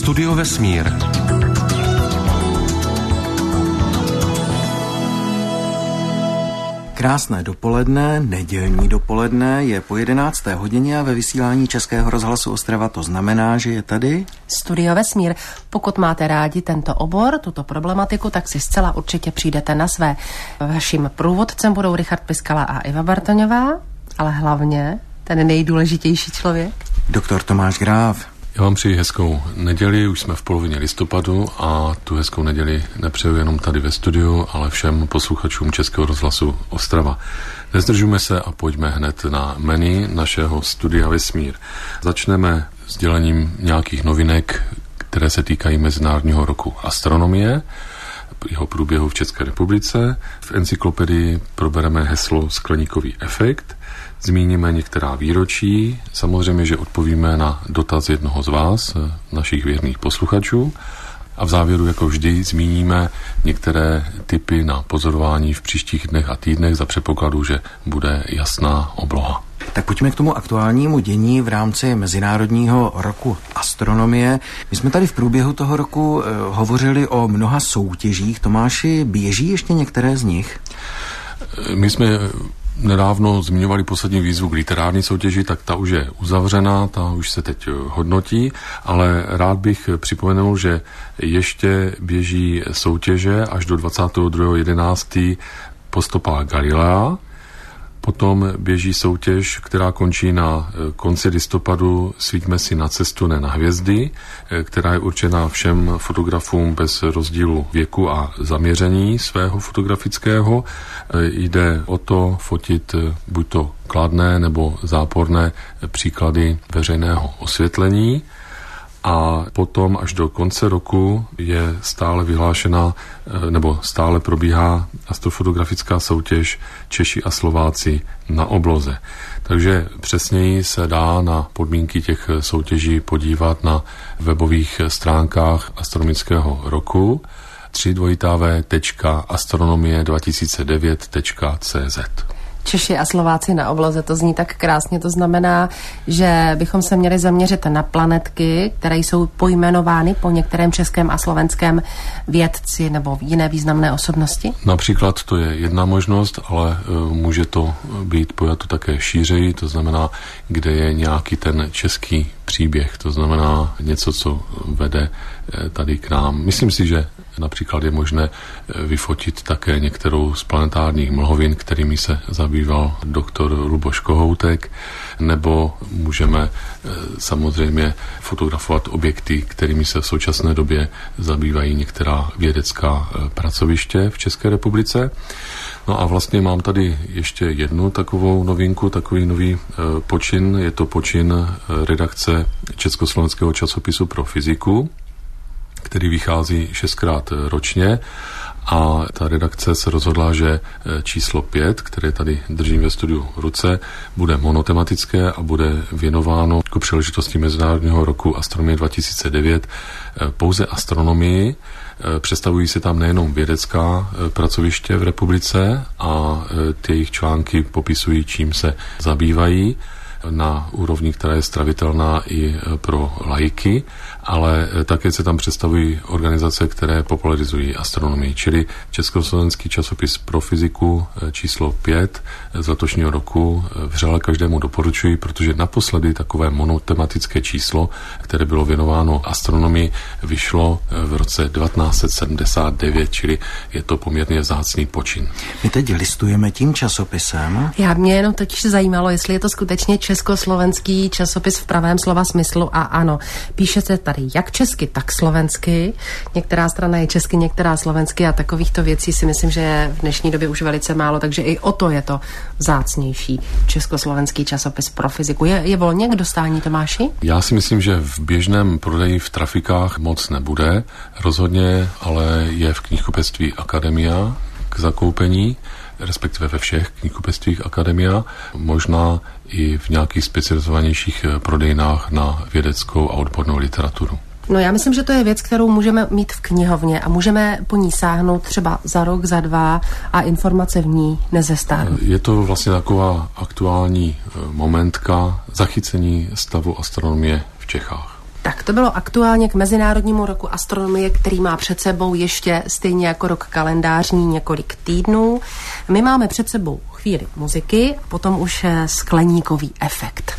Studio Vesmír. Krásné dopoledne, nedělní dopoledne, je po 11. hodině a ve vysílání Českého rozhlasu Ostrava to znamená, že je tady Studio Vesmír. Pokud máte rádi tento obor, tuto problematiku, tak si zcela určitě přijdete na své. Vaším průvodcem budou Richard Piskala a Iva Bartoňová, ale hlavně ten nejdůležitější člověk, doktor Tomáš Gráf. Já vám přeji hezkou neděli, už jsme v polovině listopadu a tu hezkou neděli nepřeju jenom tady ve studiu, ale všem posluchačům Českého rozhlasu Ostrava. Nezdržujme se a pojďme hned na menu našeho Studia Vesmír. Začneme s dělením nějakých novinek, které se týkají Mezinárodního roku astronomie, jeho průběhu v České republice. V encyklopedii probereme heslo skleníkový efekt, zmíníme některá výročí, samozřejmě, že odpovíme na dotaz jednoho z vás, našich věrných posluchačů, a v závěru, jako vždy, zmíníme některé tipy na pozorování v příštích dnech a týdnech za předpokladu, že bude jasná obloha. Tak pojďme k tomu aktuálnímu dění v rámci Mezinárodního roku astronomie. My jsme tady v průběhu toho roku hovořili o mnoha soutěžích. Tomáši, běží ještě některé z nich? My jsme nedávno zmiňovali poslední výzvu k literární soutěži, tak ta už je uzavřená, ta už se teď hodnotí, ale rád bych připomenul, že ještě běží soutěže až do 22.11. po stopách Galilea. Potom běží soutěž, která končí na konci listopadu Svíťme si na cestu, ne na hvězdy, která je určena všem fotografům bez rozdílu věku a zaměření svého fotografického. Jde o to fotit buď to kladné nebo záporné příklady veřejného osvětlení. A potom až do konce roku je stále vyhlášena nebo stále probíhá astrofotografická soutěž Češi a Slováci na obloze. Takže přesněji se dá na podmínky těch soutěží podívat na webových stránkách astronomického roku www.astronomie2009.cz. Češi a Slováci na obloze, to zní tak krásně, to znamená, že bychom se měli zaměřit na planetky, které jsou pojmenovány po některém českém a slovenském vědci nebo jiné významné osobnosti? Například to je jedna možnost, ale může to být pojato také šířeji, to znamená, kde je nějaký ten český příběh, to znamená něco, co vede tady k nám. Myslím si, že například je možné vyfotit také některou z planetárních mlhovin, kterými se zabýval doktor Luboš Kohoutek, nebo můžeme samozřejmě fotografovat objekty, kterými se v současné době zabývají některá vědecká pracoviště v České republice. No a vlastně mám tady ještě jednu takovou novinku, takový nový počin. Je to počin redakce Československého časopisu pro fyziku, který vychází 6krát ročně, a ta redakce se rozhodla, že číslo 5, které tady držím ve studiu v ruce, bude monotematické a bude věnováno ku příležitosti Mezinárodního roku astronomie 2009 pouze astronomii. Představují se tam nejenom vědecká pracoviště v republice a ty jejich články popisují, čím se zabývají na úrovni, která je stravitelná i pro laiky, ale také se tam představují organizace, které popularizují astronomii, čili Československý časopis pro fyziku číslo 5 z letošního roku vřele každému doporučuji, protože naposledy takové monotematické číslo, které bylo věnováno astronomii, vyšlo v roce 1979, čili je to poměrně vzácný počin. My teď listujeme tím časopisem. Mě jenom totiž zajímalo, jestli je to skutečně československý časopis v pravém slova smyslu, a ano, píše se tady jak česky, tak slovensky. Některá strana je česky, některá slovensky, a takovýchto věcí si myslím, že je v dnešní době už velice málo, takže i o to je to vzácnější československý časopis pro fyziku. Je volně k dostání, Tomáši? Já si myslím, že v běžném prodeji v trafikách moc nebude. Rozhodně ale je v knihkupectví Akademia k zakoupení, respektive ve všech knihkupectvích Akademia, možná i v nějakých specializovanějších prodejnách na vědeckou a odbornou literaturu. No já myslím, že to je věc, kterou můžeme mít v knihovně a můžeme po ní sáhnout třeba za rok, za dva a informace v ní nezestárnou. Je to vlastně taková aktuální momentka zachycení stavu astronomie v Čechách. Tak to bylo aktuálně k Mezinárodnímu roku astronomie, který má před sebou ještě stejně jako rok kalendářní několik týdnů. My máme před sebou chvíli muziky a potom už skleníkový efekt.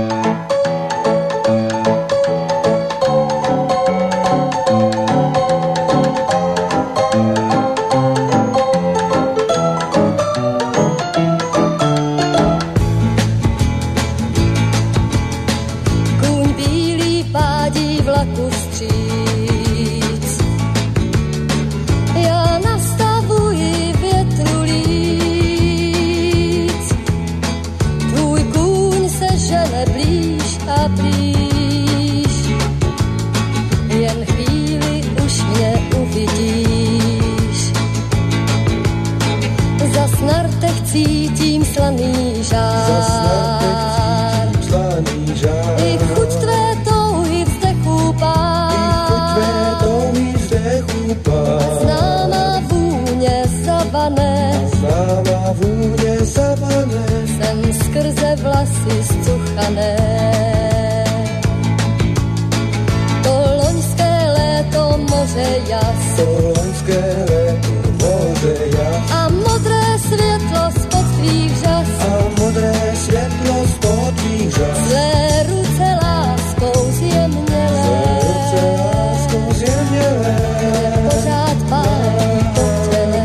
Cítím slaný žár. I chuť tvé touhy vzdechu pár. Známá vůně zavané. Jsem skrze vlasy zcuchané. To loňské léto moře jas. A modré světlo spod tvých řas. Zlé ruce láskou zjemnělé. Pořád pálí po těle.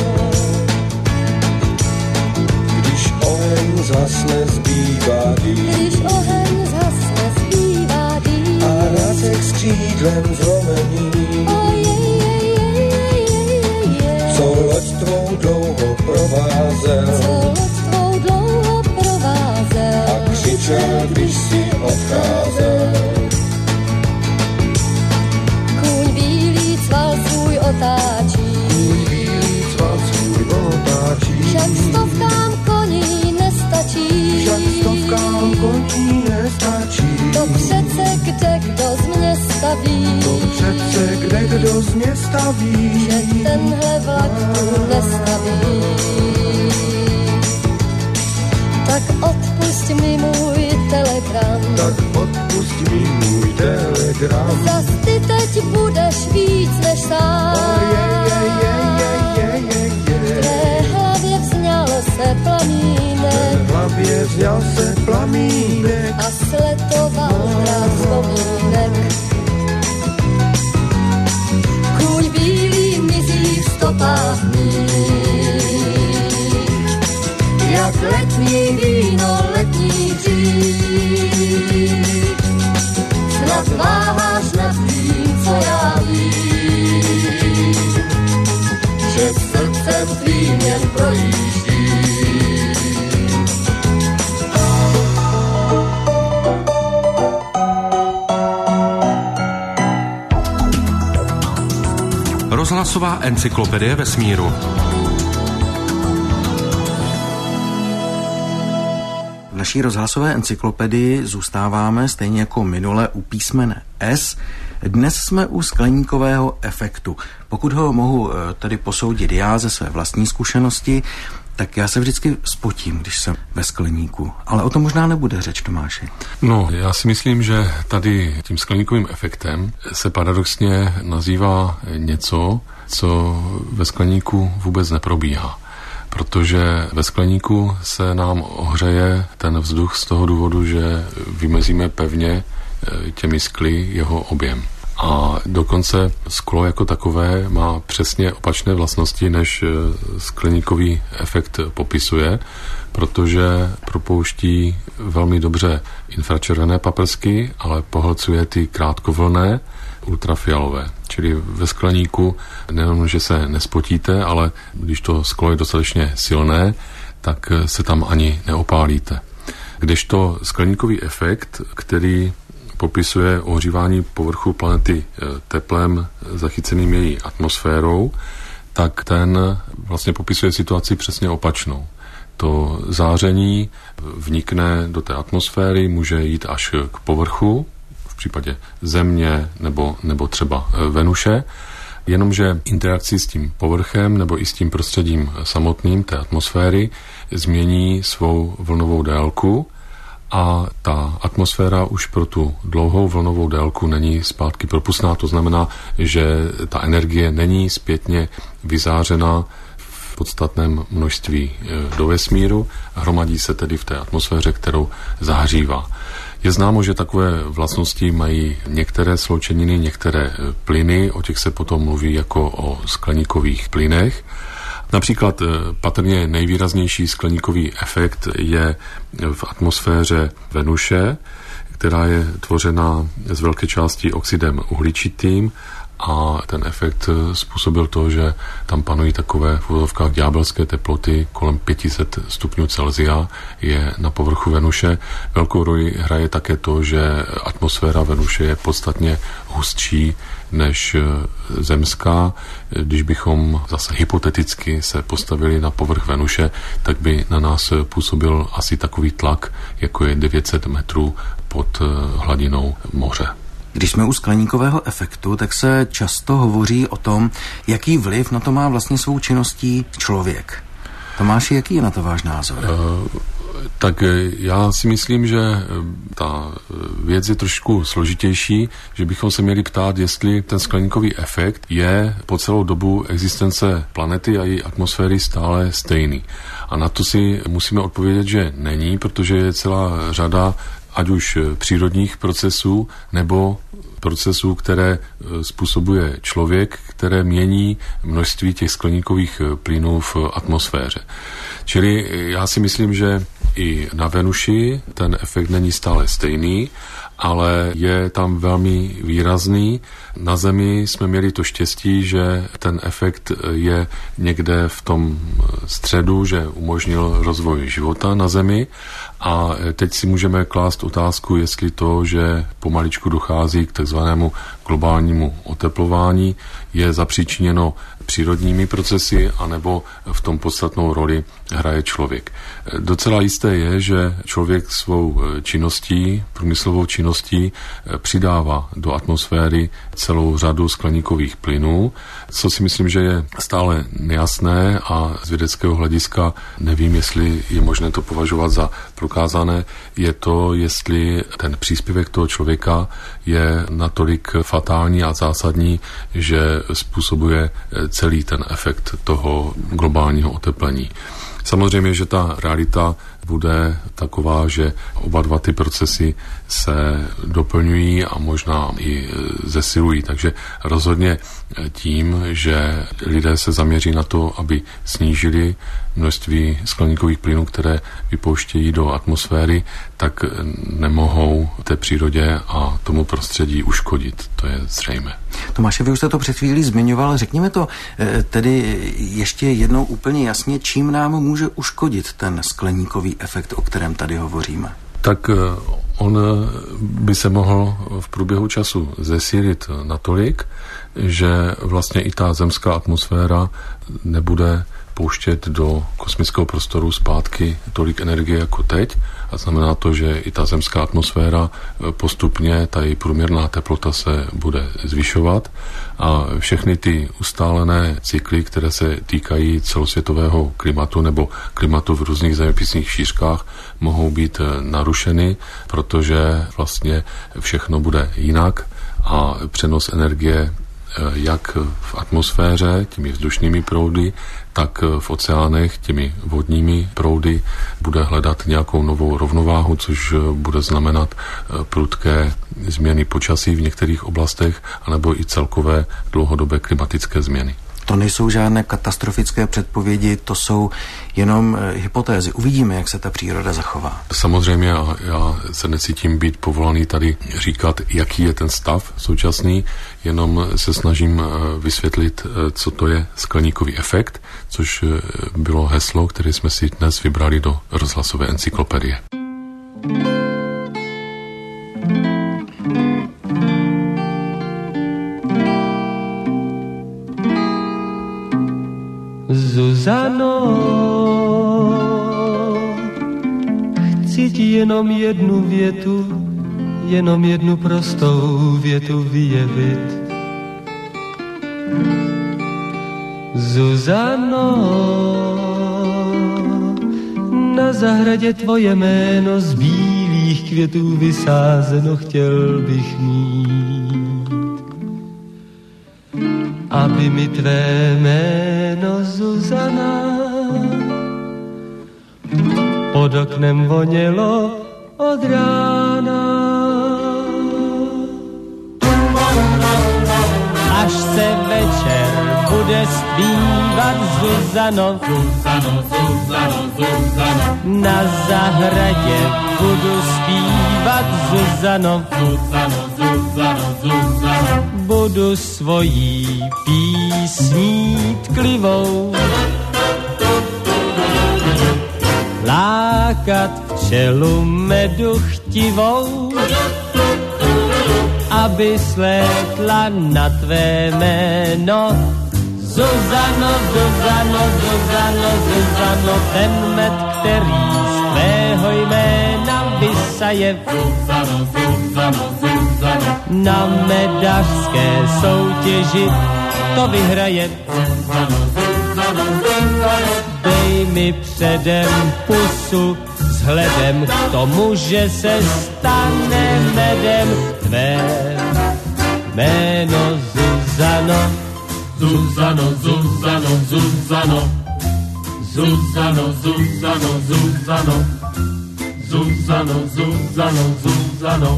Když oheň zhasne, zbývá dým. A racek s křídlem zlomený. Co loď tvou dlouho provázel. A křičel, když si odcházel. Kůň bílý cval svůj otáčí. Však stovkám koní nestačí. To přece kdo z mě staví. Že tenhle vlak tu nestaví. Tak odpusť mi můj telegram. Zas ty teď budeš víc než sám. V té hlavě vzňal se plamínek. A sletoval krát vzpomínek. Kůň bílý mizí v stopách mých. Jak letní víno, letní dřív. Snad váháš nad tím, co já vím. Že srdcem tvým jen projíždí. Rozhlasová encyklopedie vesmíru. V naší rozhlasové encyklopedii zůstáváme stejně jako minule u písmene S. Dnes jsme u skleníkového efektu. Pokud ho mohu tedy posoudit já ze své vlastní zkušenosti, tak já se vždycky spotím, když jsem ve skleníku. Ale o tom možná nebude řeč, Tomáši. No, já si myslím, že tady tím skleníkovým efektem se paradoxně nazývá něco, co ve skleníku vůbec neprobíhá. Protože ve skleníku se nám ohřeje ten vzduch z toho důvodu, že vymezíme pevně těmi skly jeho objem. A dokonce sklo jako takové má přesně opačné vlastnosti, než skleníkový efekt popisuje, protože propouští velmi dobře infračervené paprsky, ale pohlcuje ty krátkovlnné ultrafialové. Čili ve skleníku nejenom, že se nespotíte, ale když to sklo je dostatečně silné, tak se tam ani neopálíte. Kdežto skleníkový efekt, který popisuje ohřívání povrchu planety teplem zachyceným její atmosférou, tak ten vlastně popisuje situaci přesně opačnou. To záření vnikne do té atmosféry, může jít až k povrchu, v případě Země nebo třeba Venuše, jenomže interakci s tím povrchem nebo i s tím prostředím samotným té atmosféry změní svou vlnovou délku a ta atmosféra už pro tu dlouhou vlnovou délku není zpátky propustná. To znamená, že ta energie není zpětně vyzářena v podstatném množství do vesmíru, hromadí se tedy v té atmosféře, kterou zahřívá. Je známo, že takové vlastnosti mají některé sloučeniny, některé plyny, o těch se potom mluví jako o skleníkových plynech. Například patrně nejvýraznější skleníkový efekt je v atmosféře Venuše, která je tvořena z velké části oxidem uhličitým a ten efekt způsobil to, že tam panují takové v úzovkách ďábelské teploty kolem 500 stupňů Celsia je na povrchu Venuše. Velkou roli hraje také to, že atmosféra Venuše je podstatně hustší než zemská. Když bychom zase hypoteticky se postavili na povrch Venuše, tak by na nás působil asi takový tlak, jako je 900 metrů pod hladinou moře. Když jsme u skleníkového efektu, tak se často hovoří o tom, jaký vliv na to má vlastně svou činností člověk. Tomáši, jaký je na to váš názor? Tak já si myslím, že ta věc je trošku složitější, že bychom se měli ptát, jestli ten skleníkový efekt je po celou dobu existence planety a její atmosféry stále stejný. A na to si musíme odpovědět, že není, protože je celá řada ať už přírodních procesů nebo procesů, které způsobuje člověk, které mění množství těch skleníkových plynů v atmosféře. Čili já si myslím, že i na Venuši ten efekt není stále stejný, ale je tam velmi výrazný. Na Zemi jsme měli to štěstí, že ten efekt je někde v tom středu, že umožnil rozvoj života na Zemi. A teď si můžeme klást otázku, jestli to, že pomaličku dochází k takzvanému globálnímu oteplování, je zapříčiněno přírodními procesy, anebo v tom podstatnou roli hraje člověk. Docela jisté je, že člověk svou činností, průmyslovou činností přidává do atmosféry celou řadu skleníkových plynů, co si myslím, že je stále nejasné a z vědeckého hlediska nevím, jestli je možné to považovat za prokázané, je to, jestli ten příspěvek toho člověka je natolik fatální a zásadní, že způsobuje celý ten efekt toho globálního oteplení. Samozřejmě, že ta realita bude taková, že oba dva ty procesy se doplňují a možná i zesilují. Takže rozhodně tím, že lidé se zaměří na to, aby snížili množství skleníkových plynů, které vypouštějí do atmosféry, tak nemohou té přírodě a tomu prostředí uškodit. To je zřejmé. Tomáše, vy už jste to před chvílí zmiňoval. Řekněme to tedy ještě jednou úplně jasně, čím nám může uškodit ten skleníkový efekt, o kterém tady hovoříme? Tak on by se mohl v průběhu času zesílit natolik, že vlastně i ta zemská atmosféra nebude pouštět do kosmického prostoru zpátky tolik energie jako teď. A znamená to, že i ta zemská atmosféra postupně, ta její průměrná teplota se bude zvyšovat a všechny ty ustálené cykly, které se týkají celosvětového klimatu nebo klimatu v různých zeměpisných šířkách, mohou být narušeny, protože vlastně všechno bude jinak a přenos energie jak v atmosféře, těmi vzdušnými proudy, tak v oceánech, těmi vodními proudy, bude hledat nějakou novou rovnováhu, což bude znamenat prudké změny počasí v některých oblastech, anebo i celkové dlouhodobé klimatické změny. To nejsou žádné katastrofické předpovědi, to jsou jenom hypotézy. Uvidíme, jak se ta příroda zachová. Samozřejmě já se necítím být povolaný tady říkat, jaký je ten stav současný, jenom se snažím vysvětlit, co to je skleníkový efekt, což bylo heslo, které jsme si dnes vybrali do rozhlasové encyklopedie. Zuzano, chci ti jenom jednu větu, jenom jednu prostou větu vyjevit. Zuzano, na zahradě tvoje jméno zbílí tvých květů vysázeno chtěl bych mít. Aby mi tvé jméno Zuzana pod oknem vonělo od rána. Až se večer bude zpívat Zuzano, Zuzano, Zuzano, Zuzano. Na zahradě budu zpívat Zuzano, Zuzano, Zuzano, Zuzano. Budu svojí písní tklivou lákat včelu medu chtivou, aby slétla na tvé jméno. Zuzano, Zuzano, Zuzano, Zuzano, ten med, který z tvého jména vysaje. Zuzano, Zuzano, Zuzano, na medařské soutěži to vyhraje. Zuzano, Zuzano, Zuzano, dej mi předem pusu vzhledem k tomu, že se stane medem tvé jméno Zuzano. Zuzano, Zuzano, Zuzano, Zuzano, Zuzano, Zuzano, Zuzano, Zuzano, Zuzano.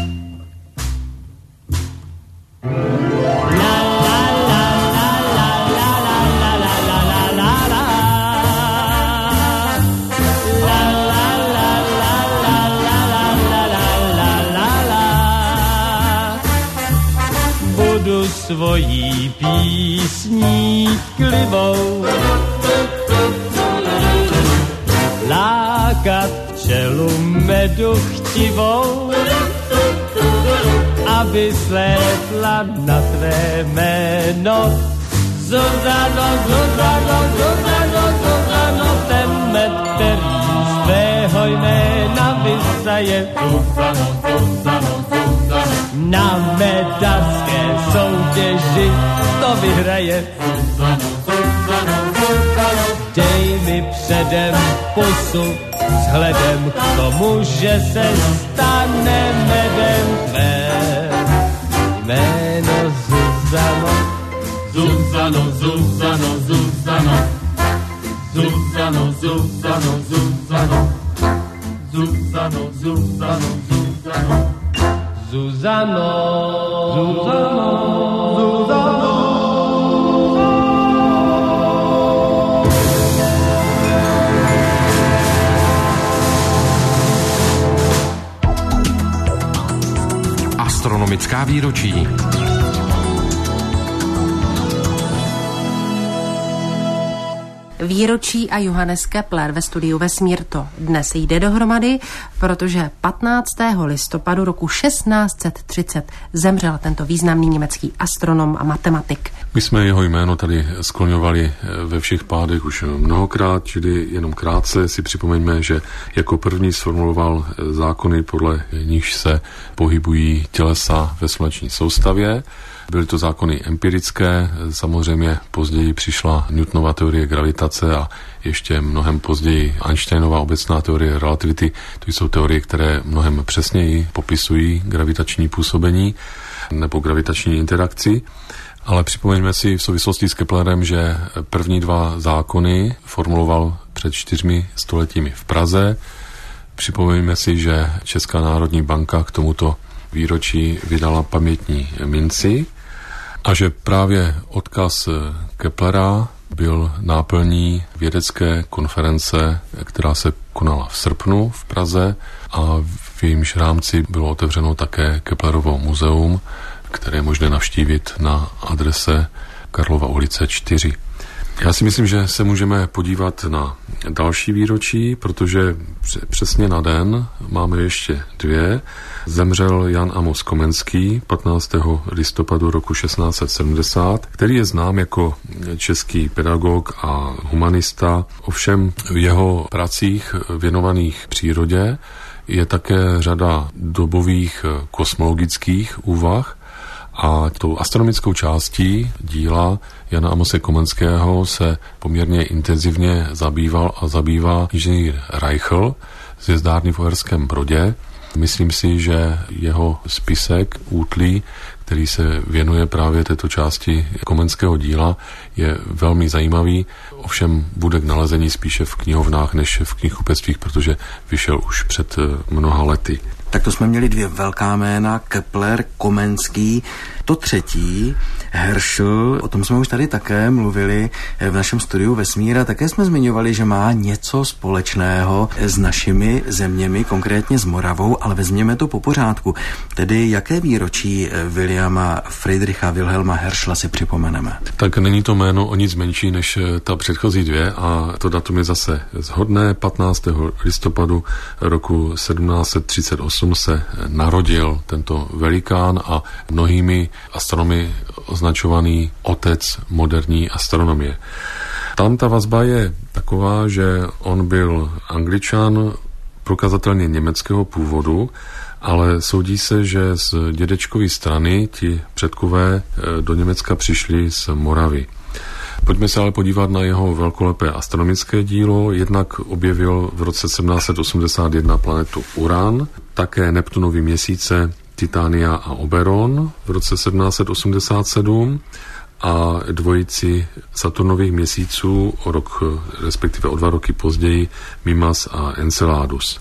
Svojí písní klivou lákat včelu medu chtivou, aby slétla na tvé jméno. Zuzano, Zuzano, Zuzano, Zuzano, ten med, který z tvého jména vysaje. Zuzano, Zuzano, Zuzano, na medařské soutěži to vyhraje. Zuzano, Zuzano, Zuzano, dej mi předem pusu vzhledem k tomu, že se stane medem tvé jméno Zuzano. Zuzano, Zuzano, Zuzano, Zuzano, Zuzano, Zuzano, Zuzano, Zuzano, Zuzano, Zuzano, Zuzano, Zuzano. Astronomická výročí. Výročí a Johannes Kepler ve studiu Vesmír to dnes jde dohromady, protože 15. listopadu roku 1630 zemřel tento významný německý astronom a matematik. My jsme jeho jméno tady skloňovali ve všech pádech už mnohokrát, čili jenom krátce si připomeňme, že jako první sformuloval zákony, podle nichž se pohybují tělesa ve sluneční soustavě. Byly to zákony empirické, samozřejmě později přišla Newtonova teorie gravitace a ještě mnohem později Einsteinova obecná teorie relativity. To jsou teorie, které mnohem přesněji popisují gravitační působení nebo gravitační interakci. Ale připomeňme si v souvislosti s Keplerem, že první dva zákony formuloval před 4 stoletími v Praze. Připomeňme si, že Česká národní banka k tomuto výročí vydala pamětní minci a že právě odkaz Keplera byl náplní vědecké konference, která se konala v srpnu v Praze a v jejímž rámci bylo otevřeno také Keplerovo muzeum, které je možné navštívit na adrese Karlova ulice 4. Já si myslím, že se můžeme podívat na další výročí, protože přesně na den máme ještě 2. Zemřel Jan Amos Komenský 15. listopadu roku 1670, který je znám jako český pedagog a humanista. Ovšem v jeho pracích věnovaných přírodě je také řada dobových kosmologických úvah, a tou astronomickou částí díla Jana Amose Komenského se poměrně intenzivně zabýval a zabývá inženýr Reichl z hvězdárny v Uherském Brodě. Myslím si, že jeho spisek Útlí, který se věnuje právě této části komenského díla, je velmi zajímavý, ovšem bude k nalezení spíše v knihovnách než v knihkupectvích, protože vyšel už před mnoha lety. Tak to jsme měli dvě velká jména, Kepler, Komenský. To třetí, Herschel, o tom jsme už tady také mluvili v našem studiu Vesmíra, také jsme zmiňovali, že má něco společného s našimi zeměmi, konkrétně s Moravou, ale vezměme to po pořádku. Tedy jaké výročí Williama Friedricha Wilhelma Herschela si připomeneme? Tak není to jméno o nic menší než ta předchozí dvě a to datum je zase shodné. 15. listopadu roku 1738 se narodil tento velikán a mnohými astronomy označovaný otec moderní astronomie. Tam ta vazba je taková, že on byl Angličan, prokazatelně německého původu, ale soudí se, že z dědečkovy strany ti předkové do Německa přišli z Moravy. Pojďme se ale podívat na jeho velkolepé astronomické dílo. Jednak objevil v roce 1781 planetu Uran, také Neptunovy měsíce Titania a Oberon v roce 1787 a dvojici Saturnových měsíců o rok, respektive o 2 roky později, Mimas a Enceladus.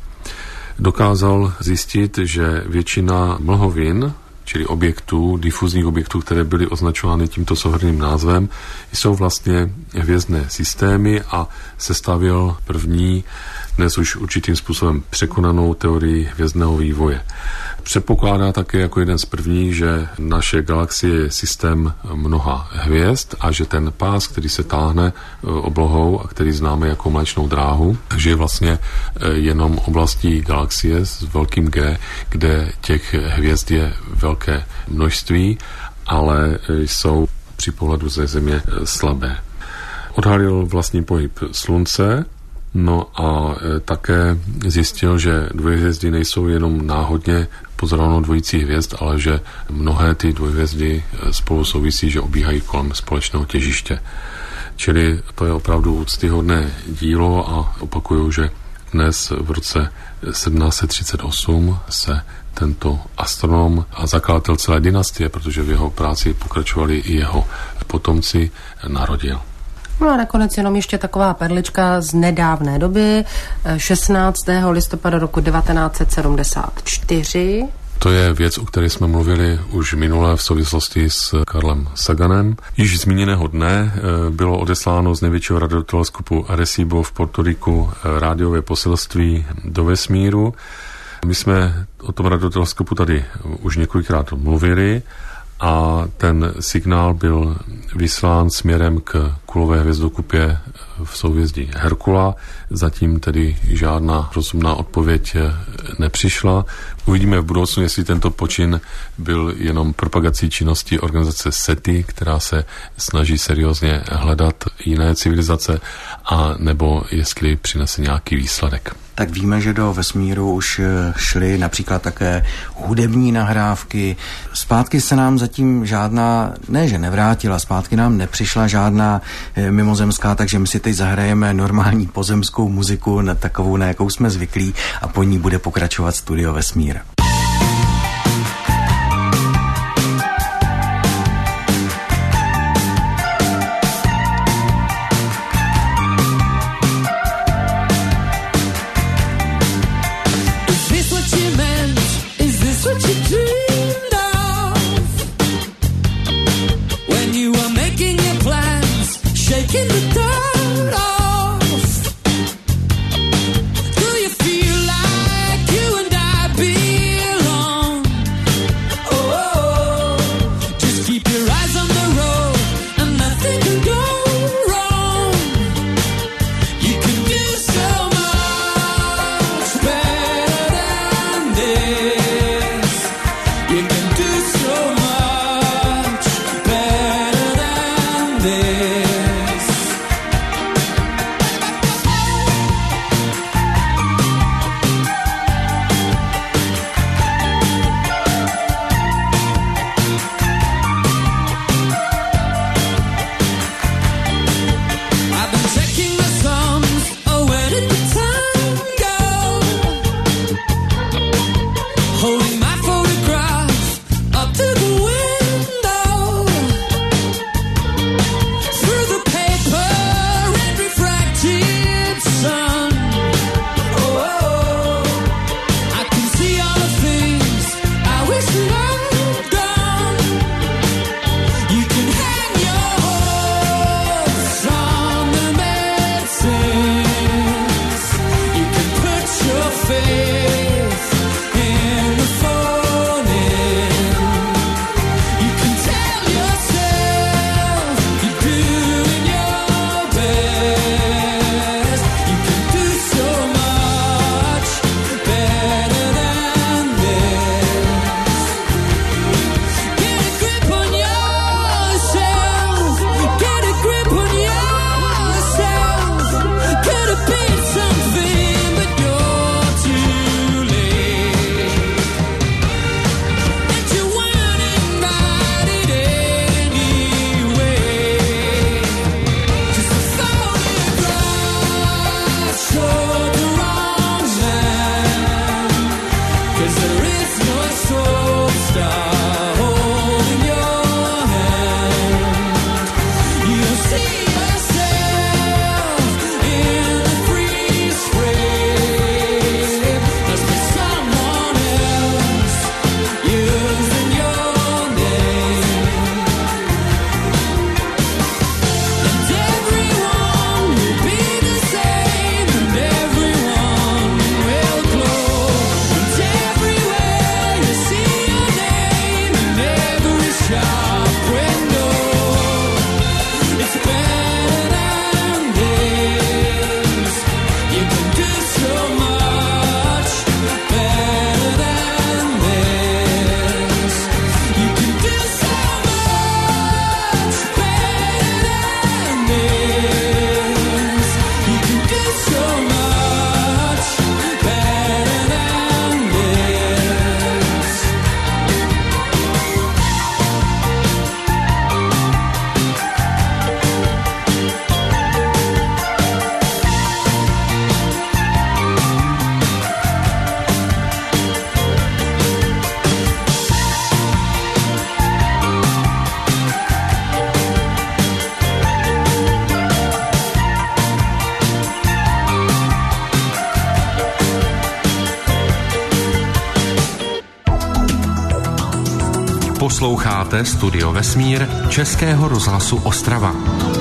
Dokázal zjistit, že většina mlhovin, čili objektů, difuzních objektů, které byly označovány tímto souhrnným názvem, jsou vlastně hvězdné systémy a sestavil první, dnes už určitým způsobem překonanou teorii hvězdného vývoje. Předpokládá také jako jeden z prvních, že naše galaxie je systém mnoha hvězd a že ten pás, který se táhne oblohou a který známe jako Mléčnou dráhu, že je vlastně jenom oblastí galaxie s velkým G, kde těch hvězd je velké množství, ale jsou při pohledu ze Země slabé. Odhalil vlastní pohyb Slunce, no a také zjistil, že dvojhvězdy nejsou jenom náhodně pozorovanou dvojicí hvězd, ale že mnohé ty dvojhvězdy spolu souvisí, že obíhají kolem společného těžiště. Čili to je opravdu úctyhodné dílo a opakuju, že dnes v roce 1738 se tento astronom a zakladatel celé dynastie, protože v jeho práci pokračovali i jeho potomci, narodil. No a nakonec jenom ještě taková perlička z nedávné doby, 16. listopadu roku 1974. To je věc, o které jsme mluvili už minule v souvislosti s Carlem Saganem. Již zmíněného dne bylo odesláno z největšího radioteleskopu Arecibo v Portoriku rádiové poselství do vesmíru. My jsme o tom radioteleskopu tady už několikrát mluvili a ten signál byl vyslán směrem k kulové hvězdokupě v souhvězdí Herkula. Zatím tedy žádná rozumná odpověď nepřišla. Uvidíme v budoucnu, jestli tento počin byl jenom propagací činnosti organizace SETI, která se snaží seriózně hledat jiné civilizace, a nebo jestli přinese nějaký výsledek. Tak víme, že do vesmíru už šly například také hudební nahrávky. Zpátky se nám zatím žádná, ne že nevrátila, zpátky nám nepřišla žádná mimozemská, takže my si teď zahrajeme normální pozemskou muziku, na takovou, na jakou jsme zvyklí, a po ní bude pokračovat Studio Vesmír. Posloucháte Studio Vesmír Českého rozhlasu Ostrava.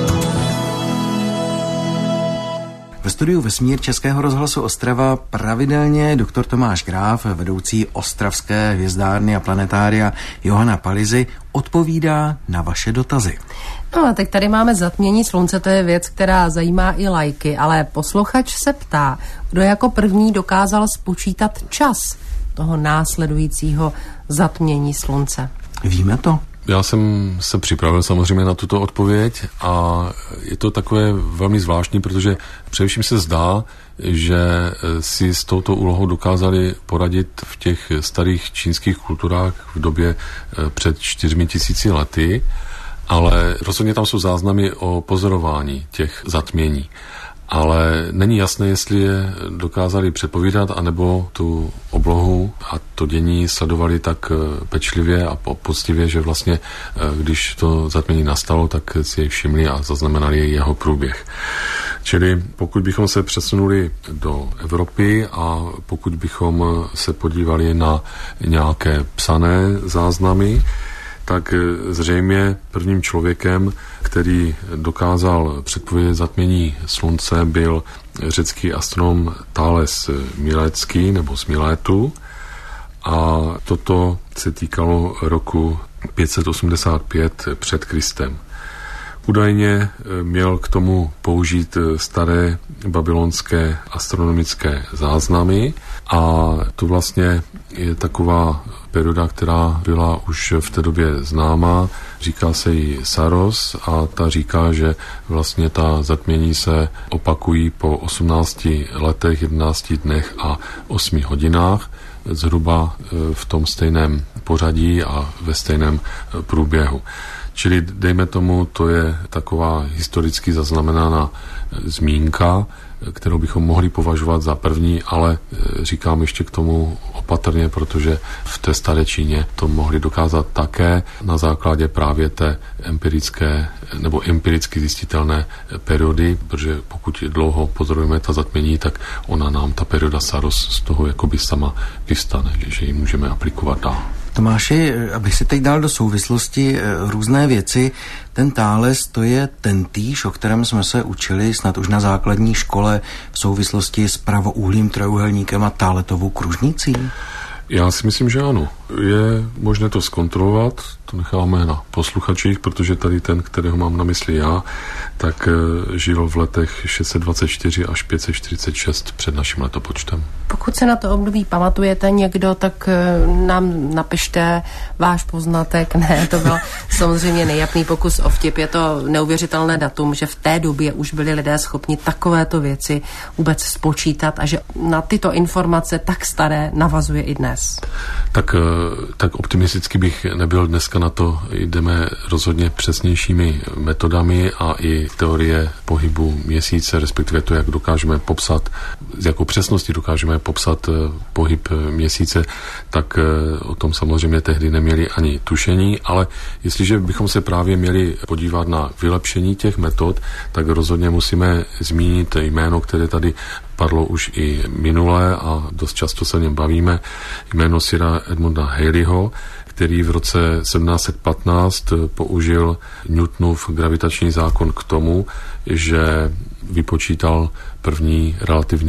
Ve studiu Vesmír Českého rozhlasu Ostrava pravidelně doktor Tomáš Gráf, vedoucí ostravské hvězdárny a planetária Johana Palizy, odpovídá na vaše dotazy. No a tak tady máme zatmění slunce, to je věc, která zajímá i laiky, ale posluchač se ptá, kdo jako první dokázal spočítat čas toho následujícího zatmění slunce. Víme to? Já jsem se připravil samozřejmě na tuto odpověď a je to takové velmi zvláštní, protože především se zdá, že si s touto úlohou dokázali poradit v těch starých čínských kulturách v době před 4000 lety, ale rozhodně tam jsou záznamy o pozorování těch zatmění. Ale není jasné, jestli je dokázali předpovídat, anebo tu oblohu a to dění sledovali tak pečlivě a poctivě, že vlastně, když to zatmění nastalo, tak si jej všimli a zaznamenali jeho průběh. Čili pokud bychom se přesunuli do Evropy a pokud bychom se podívali na nějaké psané záznamy, tak zřejmě prvním člověkem, který dokázal předpovědět zatmění slunce, byl řecký astronom Thales Milecký nebo z Milétu. A toto se týkalo roku 585 před Kristem. Údajně měl k tomu použít staré babylonské astronomické záznamy a to vlastně je taková perioda, která byla už v té době známá. Říká se jí Saros a ta říká, že vlastně ta zatmění se opakují po 18 letech, 11 dnech a 8 hodinách, zhruba v tom stejném pořadí a ve stejném průběhu. Čili dejme tomu, to je taková historicky zaznamenaná zmínka, kterou bychom mohli považovat za první, ale říkám ještě k tomu opatrně, protože v té staré Číně to mohli dokázat také na základě právě té empirické nebo empiricky zjistitelné periody, protože pokud dlouho pozorujeme ta zatmění, tak ona nám ta perioda Saros z toho jakoby sama vystane, že ji můžeme aplikovat dál. Tomáši, abych si teď dal do souvislosti různé věci, ten Thales, to je ten týž, o kterém jsme se učili snad už na základní škole v souvislosti s pravoúhlým trojúhelníkem a Thaletovou kružnicí? Já si myslím, že ano. Je možné to zkontrolovat, to necháme na posluchačích, protože tady ten, kterého mám na mysli já, tak žil v letech 624 až 546 před naším letopočtem. Pokud se na to období pamatujete někdo, tak nám napište váš poznatek. Ne, to byl samozřejmě nejjapný pokus o vtip. Je to neuvěřitelné datum, že v té době už byli lidé schopni takovéto věci vůbec spočítat a že na tyto informace tak staré navazuje i dnes. Tak optimisticky bych nebyl dneska, na to jdeme rozhodně přesnějšími metodami a i teorie pohybu měsíce, respektive to, jak dokážeme popsat, s jakou přesností dokážeme popsat pohyb měsíce, tak o tom samozřejmě tehdy neměli ani tušení, ale jestliže bychom se právě měli podívat na vylepšení těch metod, tak rozhodně musíme zmínit jméno, které tady padlo už i minule a dost často se o něm bavíme, jméno Sira Edmunda Halleyho, který v roce 1715 použil Newtonův gravitační zákon k tomu, že vypočítal první relativně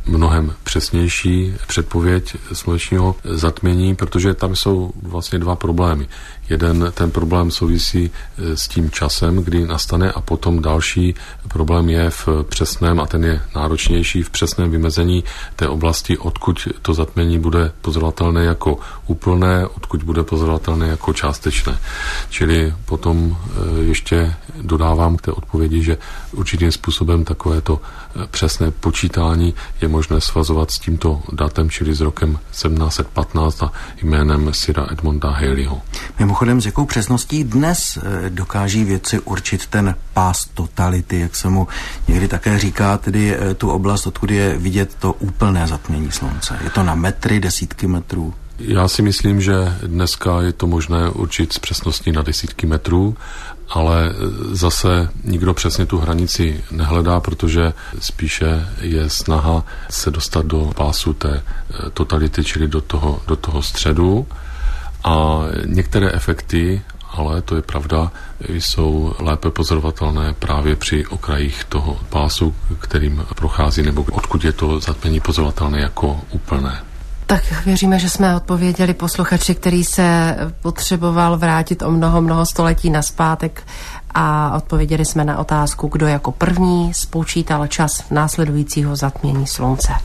mnohem přesnější předpověď slunečního zatmění, protože tam jsou vlastně dva problémy. Jeden ten problém souvisí s tím časem, kdy nastane, a potom další problém je v přesném, a ten je náročnější, v přesném vymezení té oblasti, odkud to zatmění bude pozorovatelné jako úplné, odkud bude pozorovatelné jako částečné. Čili potom ještě dodávám k té odpovědi, že určitým způsobem takovéto přesné počítání je možné svazovat s tímto datem, čili s rokem 1715 a jménem Sira Edmonda Halleyho. Mimochodem, s jakou přesností dnes dokáží vědci určit ten pás totality, jak se mu někdy také říká, tedy tu oblast, odkud je vidět to úplné zatmění slunce? Je to na metry, desítky metrů? Já si myslím, že dneska je to možné určit s přesností na desítky metrů, ale zase nikdo přesně tu hranici nehledá, protože spíše je snaha se dostat do pásu té totality, čili do toho středu. A některé efekty, ale to je pravda, jsou lépe pozorovatelné právě při okrajích toho pásu, kterým prochází, nebo odkud je to zatmění pozorovatelné jako úplné. Tak věříme, že jsme odpověděli posluchači, který se potřeboval vrátit o mnoho století nazpátek, a odpověděli jsme na otázku, kdo jako první spočítal čas následujícího zatmění slunce.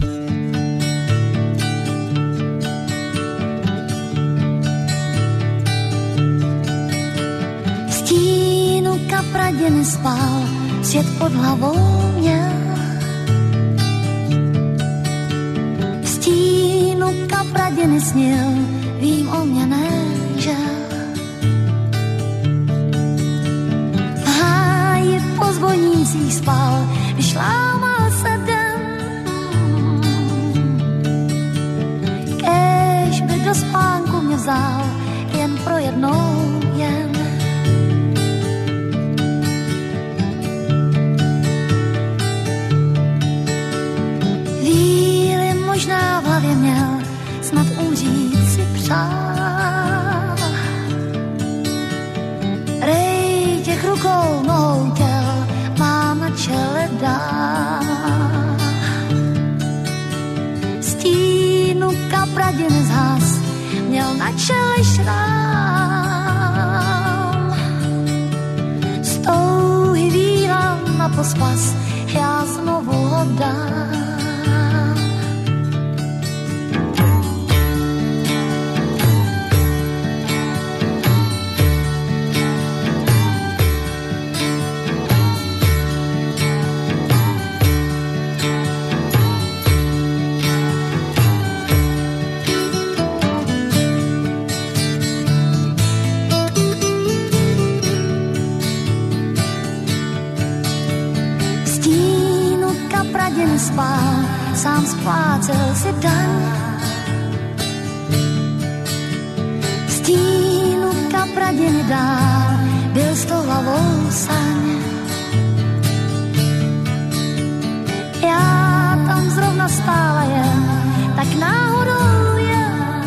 Stínu kapradě nespál, svět pod hlavou měl. Stínu kapradě nesnil, vím o mě nežel. V háji po zvonících spal, vyšlámal se den. Kéž by do spánku mě vzal, jen pro jednou jen. Možná v hlavě měl, snad umřít si přál. Rej těch rukou, nohou těl má na čele dál. Stínu kapradě nezhas, měl na čele šrám. Z touhy vílám na pospas, já znovu ho dám. Spál, sám splácel si daň. Stínu kapradiny dál, byl s tou hlavou saň. Já tam zrovna stála jen, tak náhodou jen.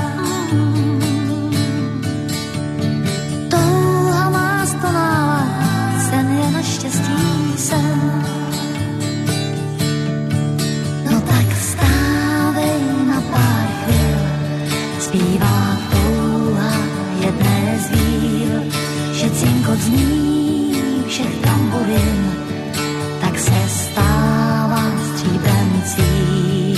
Touha má stonala, sen je naštěstí sen. Zpívá touha jedné z víl, že cinkot zní všech tamburin, tak se stává stříbrencím.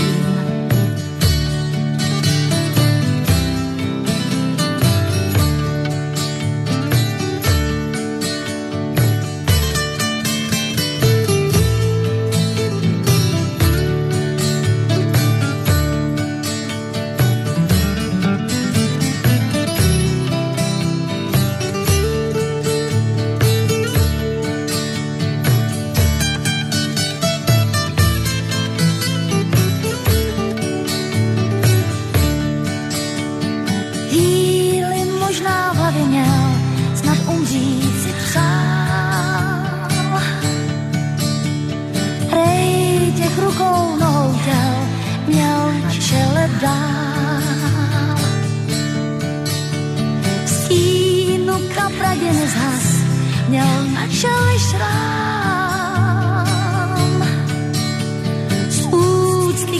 Z úcty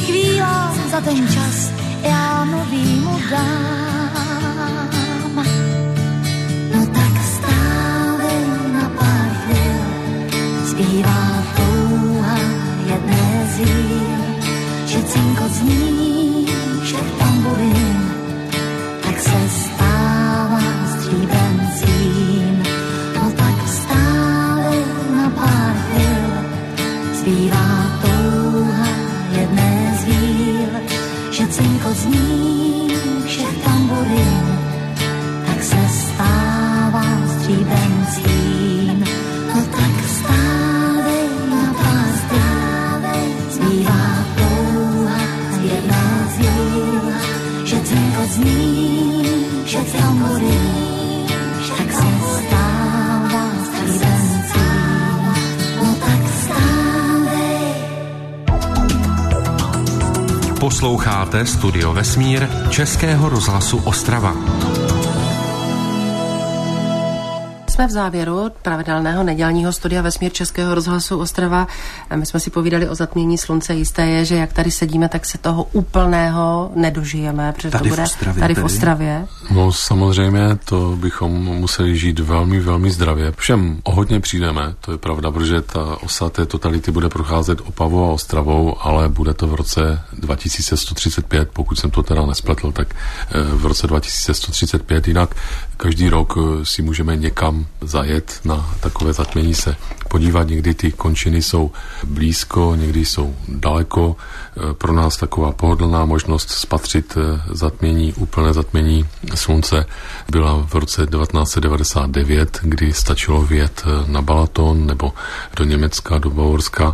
sám za ten čas já novýmu dám. No tak stávej na pár chvíl, zpívá touha jedné z víl, že cinkot zní všech tamburín, tak se stává stříbencím. No tak stávej na pár chvíl, zpívá touha jedné z víl, že cinkot zní všech tamburín, tak se stává stříbencím. No tak stávej na pár chvíl, zpívá touha jedné z víl, že cinkot zní všech tamburín, tak se stává stříbencím. No tak stávej. Posloucháte Studio Vesmír Českého rozhlasu Ostrava. Jsme v závěru pravidelného nedělního studia Vesmír Českého rozhlasu Ostrava. My jsme si povídali o zatmění slunce. Jisté je, že jak tady sedíme, tak se toho úplného nedožijeme, protože tady to bude tady v Ostravě. No samozřejmě, to bychom museli žít velmi, velmi zdravě. Všem o hodně přijdeme, to je pravda, protože ta osa té totality bude procházet Opavou a Ostravou, ale bude to v roce 2135, pokud jsem to teda nespletl, tak v roce 2135, jinak každý rok si můžeme někam zajet na takové zatmění se podívat. Někdy ty končiny jsou blízko, někdy jsou daleko. Pro nás taková pohodlná možnost spatřit zatmění, úplné zatmění slunce byla v roce 1999, kdy stačilo vyjet na Balaton nebo do Německa, do Bavorska.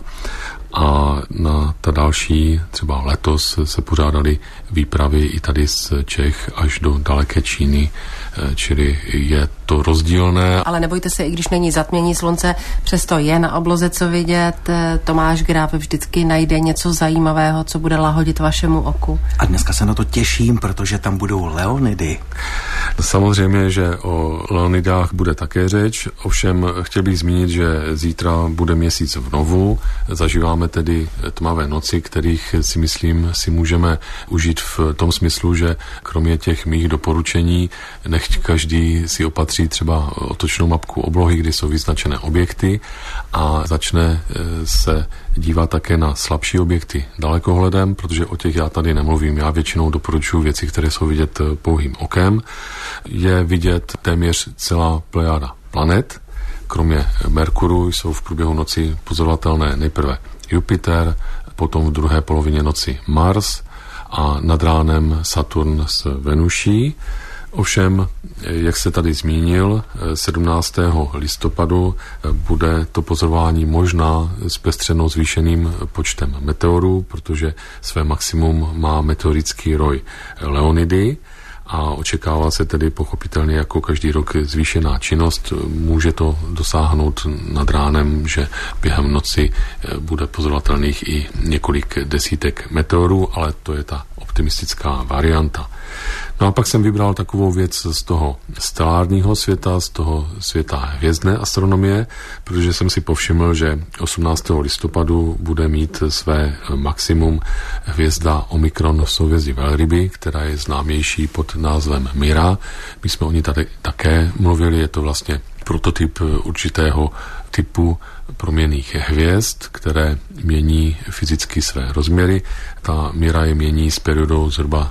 A na ta další, třeba letos, se pořádaly výpravy i tady z Čech až do daleké Číny, čili je to rozdílné. Ale nebojte se, i když není zatmění slunce, přesto je na obloze co vidět. Tomáš Graf vždycky najde něco zajímavého, co bude lahodit vašemu oku. A dneska se na to těším, protože tam budou leonidy. Samozřejmě, že o leonidách bude také řeč, ovšem chtěl bych zmínit, že zítra bude měsíc v novu, zažíváme tedy tmavé noci, kterých si myslím si můžeme užít v tom smyslu, že kromě těch mých doporučení nechť každý si opatří třeba otočnou mapku oblohy, kdy jsou vyznačené objekty a začne se dívat také na slabší objekty dalekohledem, protože o těch já tady nemluvím. Já většinou doporučuji věci, které jsou vidět pouhým okem. Je vidět téměř celá plejáda planet. Kromě Merkuru jsou v průběhu noci pozorovatelné nejprve Jupiter, potom v druhé polovině noci Mars a nad ránem Saturn s Venuší. Ovšem, jak se tady zmínil, 17. listopadu bude to pozorování možná zpestřeno zvýšeným počtem meteorů, protože své maximum má meteorický roj Leonidy a očekává se tedy pochopitelně jako každý rok zvýšená činnost. Může to dosáhnout nad ránem, že během noci bude pozorovatelných i několik desítek meteorů, ale to je ta optimistická varianta. No a pak jsem vybral takovou věc z toho stelárního světa, z toho světa hvězdné astronomie, protože jsem si povšiml, že 18. listopadu bude mít své maximum hvězda Omikron v souhvězdí Velryby, která je známější pod názvem Mira. My jsme o ní tady také mluvili, je to vlastně prototyp určitého typu proměnných hvězd, které mění fyzicky své rozměry. Ta Mira je mění s periodou zhruba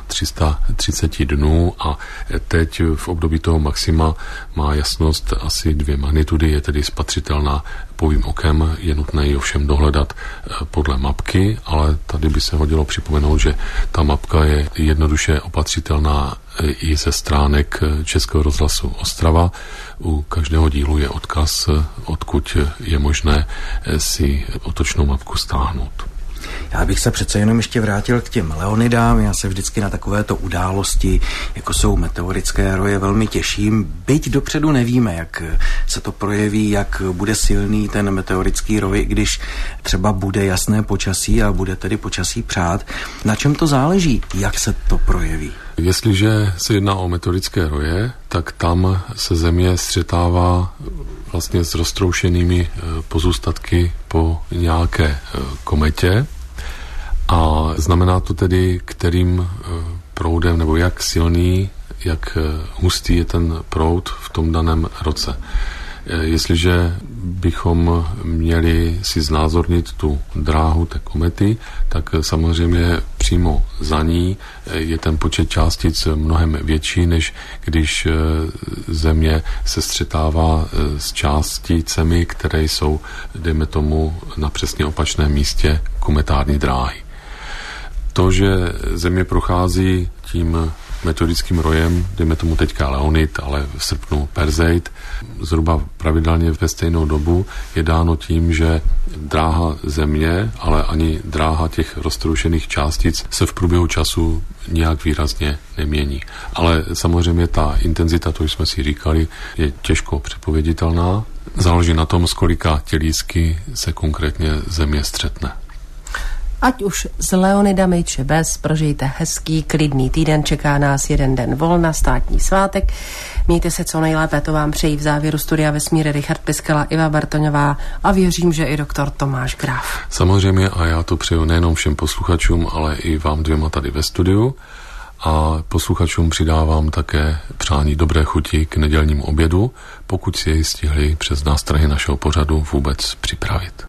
330 dnů a teď v období toho maxima má jasnost asi 2 magnitudy, je tedy spatřitelná pouhým okem, je nutné ji ovšem dohledat podle mapky, ale tady by se hodilo připomenout, že ta mapka je jednoduše opatřitelná i ze stránek Českého rozhlasu Ostrava. U každého dílu je odkaz, odkud je možné si otočnou mapku stáhnout. Já bych se přece jenom ještě vrátil k těm leonidám. Já se vždycky na takovéto události, jako jsou meteorické roje, velmi těším. Byť dopředu nevíme, jak se to projeví, jak bude silný ten meteorický roj, když třeba bude jasné počasí a bude tedy počasí přát. Na čem to záleží? Jak se to projeví? Jestliže se jedná o meteorické roje, tak tam se Země střetává vlastně s roztroušenými pozůstatky po nějaké kometě A znamená to tedy, kterým proudem, nebo jak silný, jak hustý je ten proud v tom daném roce. Jestliže bychom měli si znázornit tu dráhu té komety, tak samozřejmě přímo za ní je ten počet částic mnohem větší, než když Země se střetává s částicemi, které jsou, dejme tomu, na přesně opačném místě kometární dráhy. To, že Země prochází tím meteorickým rojem, dejme tomu teďka Leonid, ale v srpnu Perseid, zhruba pravidelně ve stejnou dobu, je dáno tím, že dráha Země, ale ani dráha těch roztroušených částic se v průběhu času nějak výrazně nemění. Ale samozřejmě ta intenzita, to už jsme si říkali, je těžko předpověditelná. Záleží na tom, z kolika tělísky se konkrétně Země střetne. Ať už s Leonidami či bez, prožijte hezký, klidný týden, čeká nás jeden den volna, státní svátek. Mějte se co nejlépe, to vám přejí v závěru Studia Vesmír Richard Piskala, Iva Bartoňová a věřím, že i doktor Tomáš Graf. Samozřejmě a já to přeju nejenom všem posluchačům, ale i vám dvěma tady ve studiu. A posluchačům přidávám také přání dobré chuti k nedělním obědu, pokud si jej stihli přes nástrahy našeho pořadu vůbec připravit.